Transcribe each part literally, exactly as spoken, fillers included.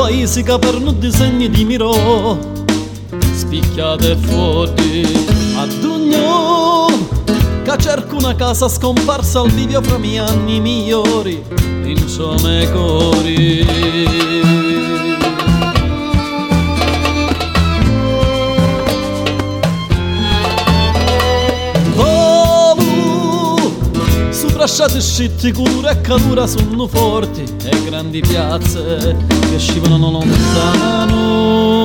paesi che per non disegni di mirò, spicchiate fuori ad ognuno che cerco una casa scomparsa al bivio fra miei anni migliori in ciome cori. Lasciate scitti, cultura e calura sono forti e grandi piazze che scivolano lontano.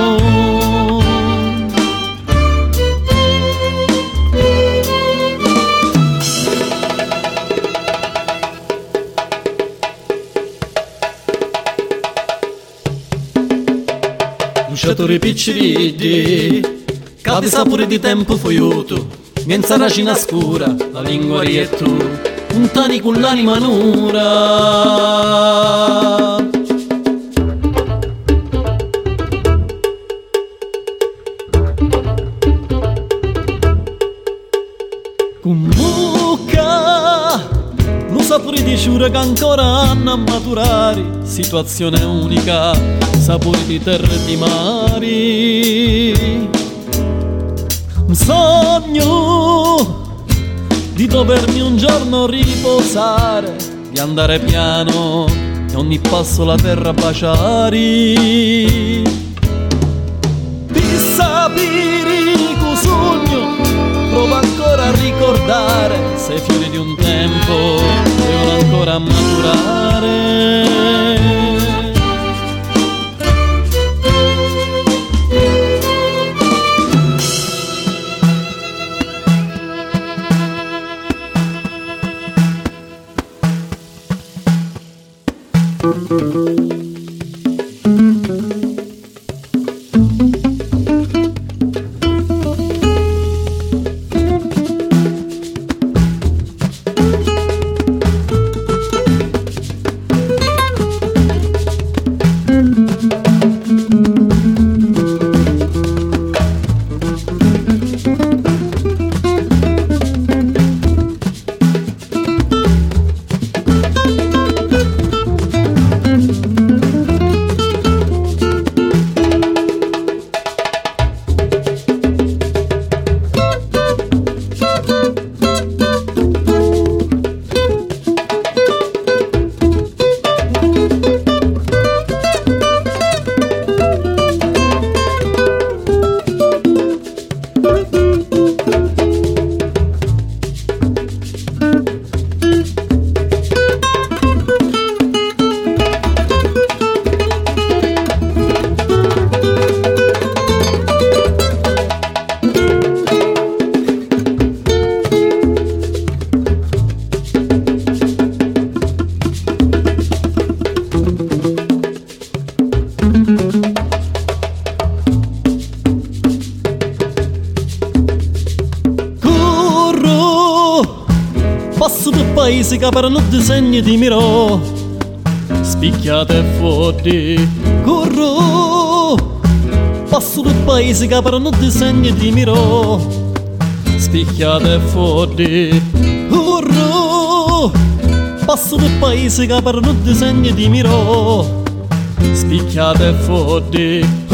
Luciatori picciridi, cade sapore di tempo foiuto, mienza racina scura, la lingua e tu, puntani con l'anima nura. Con bocca, lo sapore di ciura che ancora hanno a maturare, situazione unica, sapore di terre e di mari. Un sogno di dovermi un giorno riposare, di andare piano e ogni passo la terra baciare, di sapere che sogno provo ancora a ricordare, sei fiori di un tempo devono ancora maturare. Passo per paesi che per non disegni di mirò, spicchiate fuori. Corro, passo per paesi che per non disegni di mirò, spicchiate fuori. Corro, passo per paesi che per non disegni di mirò, spicchiate fuori.